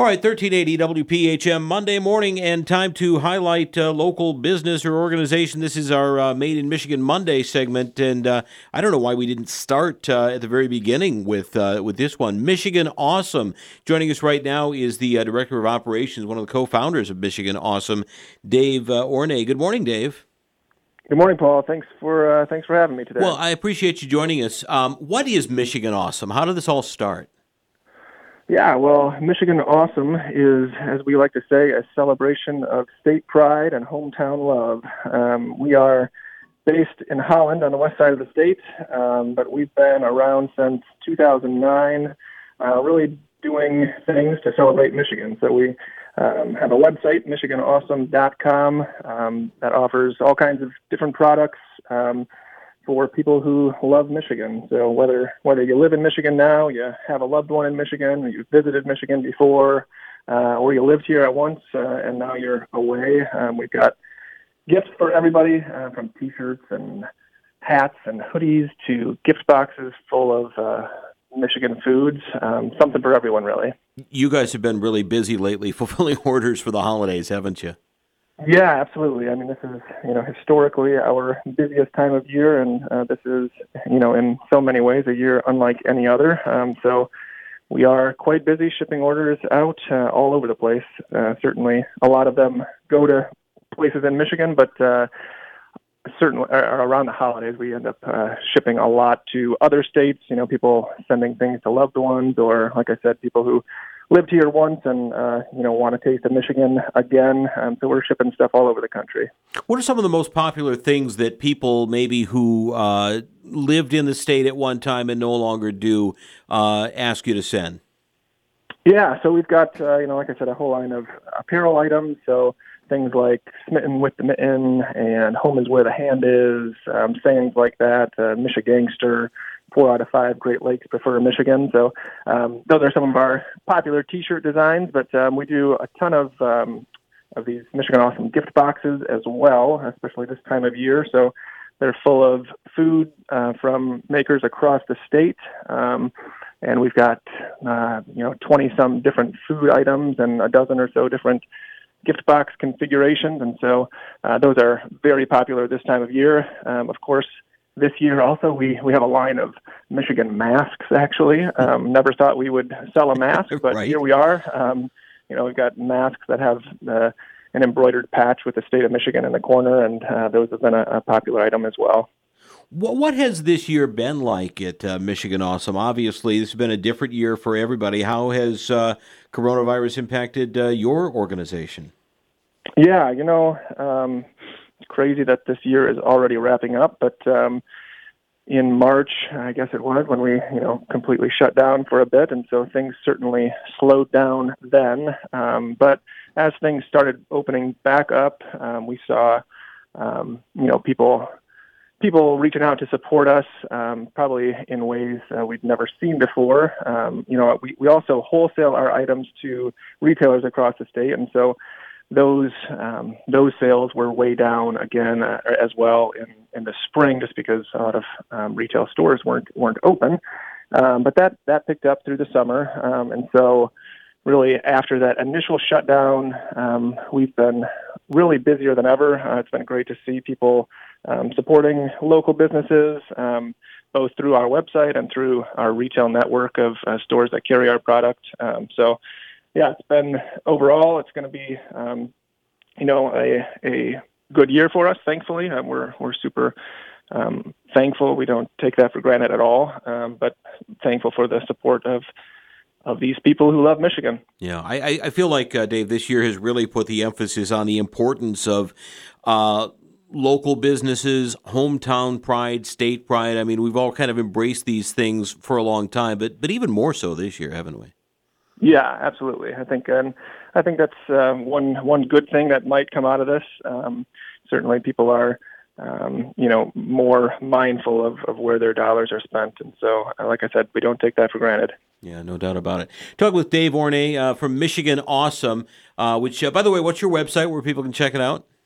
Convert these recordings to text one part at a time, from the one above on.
All right, 1380 WPHM Monday morning, and time to highlight local business or organization. This is our Made in Michigan Monday segment, and I don't know why we didn't start at the very beginning with this one. Michigan Awesome. Joining us right now is the Director of Operations, one of the co-founders of Michigan Awesome, Dave Orne. Good morning, Dave. Good morning, Paul. Thanks for having me today. Well, I appreciate you joining us. What is Michigan Awesome? How did this all start? Yeah, well, Michigan Awesome is, as we like to say, a celebration of state pride and hometown love. We are based in Holland on the west side of the state, but we've been around since 2009, really doing things to celebrate Michigan. So we have a website, michiganawesome.com, that offers all kinds of different products for people who love Michigan. So whether you live in Michigan now, you have a loved one in Michigan, or you've visited Michigan before, or you lived here at once and now you're away, we've got gifts for everybody, from T-shirts and hats and hoodies to gift boxes full of Michigan foods, something for everyone, really. You guys have been really busy lately fulfilling orders for the holidays, haven't you? Yeah, absolutely. I mean, this is, historically our busiest time of year, and this is, in so many ways a year unlike any other. So we are quite busy shipping orders out all over the place. Certainly a lot of them go to places in Michigan, but certainly around the holidays we end up shipping a lot to other states, people sending things to loved ones, or, like I said, people who lived here once and, want to taste of Michigan again. So we're shipping stuff all over the country. What are some of the most popular things that people maybe who lived in the state at one time and no longer do ask you to send? Yeah, so we've got, like I said, a whole line of apparel items. So things like Smitten with the Mitten and Home is Where the Hand Is, sayings like that, Michigangster, 4 out of 5 Great Lakes prefer Michigan. So those are some of our popular T-shirt designs, but we do a ton of these Michigan Awesome gift boxes as well, especially this time of year. So they're full of food from makers across the state, and we've got 20-some different food items and a dozen or so different gift box configurations, and so those are very popular this time of year. Of course, this year also we have a line of Michigan masks, actually. Never thought we would sell a mask, but Right. Here we are. We've got masks that have an embroidered patch with the state of Michigan in the corner, and those have been a popular item as well. What has this year been like at Michigan Awesome? Obviously, this has been a different year for everybody. How has coronavirus impacted your organization? Yeah, it's crazy that this year is already wrapping up, but in March, I guess it was, when we, completely shut down for a bit, and so things certainly slowed down then. But as things started opening back up, we saw, people reaching out to support us, probably in ways we'd never seen before. We also wholesale our items to retailers across the state, and so those sales were way down again as well in the spring, just because a lot of retail stores weren't open. But that picked up through the summer, and so really after that initial shutdown, we've been really busier than ever. It's been great to see people supporting local businesses, both through our website and through our retail network of stores that carry our product. So, yeah, it's been overall, it's going to be, a good year for us, thankfully. We're super thankful. We don't take that for granted at all, but thankful for the support of these people who love Michigan. Yeah, I feel like, Dave, this year has really put the emphasis on the importance of local businesses, hometown pride, state pride. I mean, we've all kind of embraced these things for a long time, but even more so this year, haven't we? Yeah, absolutely. I think that's one good thing that might come out of this. Certainly, people are more mindful of where their dollars are spent, and so, like I said, we don't take that for granted. Yeah, no doubt about it. Talk with Dave Orne from Michigan Awesome, which, by the way, what's your website where people can check it out?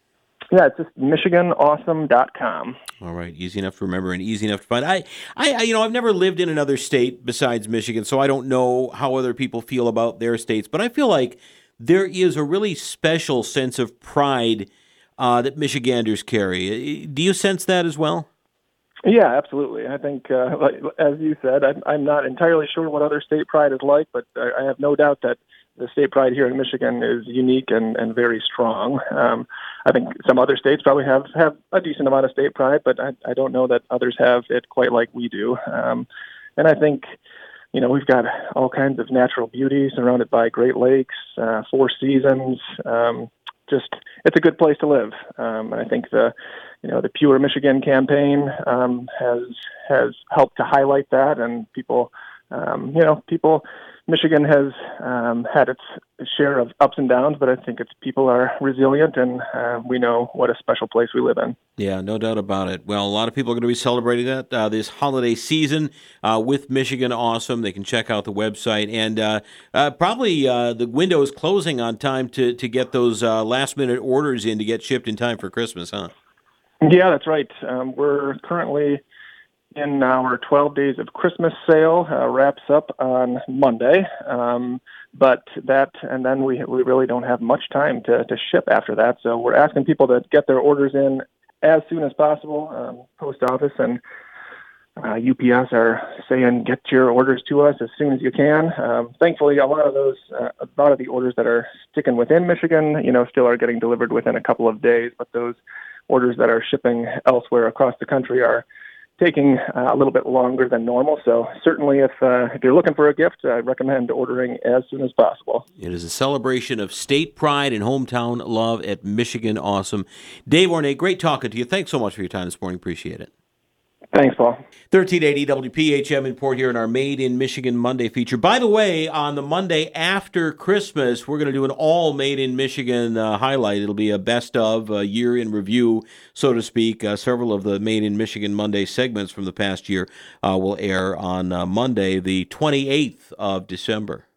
Yeah, it's just MichiganAwesome.com. All right, easy enough to remember and easy enough to find. I've never lived in another state besides Michigan, so I don't know how other people feel about their states. But I feel like there is a really special sense of pride that Michiganders carry. Do you sense that as well? Yeah, absolutely. I think, as you said, I'm not entirely sure what other state pride is like, but I have no doubt that the state pride here in Michigan is unique and very strong. I think some other states probably have a decent amount of state pride, but I don't know that others have it quite like we do. And I think, we've got all kinds of natural beauty surrounded by Great Lakes, four seasons. It's a good place to live. And I think the Pure Michigan campaign has helped to highlight that, and people. Michigan has had its share of ups and downs, but I think its people are resilient, and we know what a special place we live in. Yeah, no doubt about it. Well, a lot of people are going to be celebrating that this holiday season with Michigan Awesome. They can check out the website, and probably the window is closing on time to get those last-minute orders in to get shipped in time for Christmas, huh? Yeah, that's right. We're currently in our 12 Days of Christmas sale, wraps up on Monday. And then we really don't have much time to ship after that. So we're asking people to get their orders in as soon as possible. Post office and UPS are saying get your orders to us as soon as you can. Thankfully, a lot of the orders that are sticking within Michigan, still are getting delivered within a couple of days. But those orders that are shipping elsewhere across the country are taking a little bit longer than normal. So certainly if you're looking for a gift, I recommend ordering as soon as possible. It is a celebration of state pride and hometown love at Michigan Awesome. Dave Ornate, great talking to you. Thanks so much for your time this morning. Appreciate it. Thanks, Paul. 1380 WPHM in Port here in our Made in Michigan Monday feature. By the way, on the Monday after Christmas, we're going to do an all Made in Michigan highlight. It'll be a best of year in review, so to speak. Several of the Made in Michigan Monday segments from the past year will air on Monday, the 28th of December.